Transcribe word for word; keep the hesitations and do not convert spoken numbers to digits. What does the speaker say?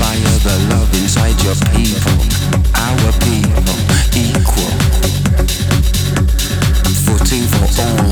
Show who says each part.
Speaker 1: Inspire the love inside your people. Our people equal. Footing for all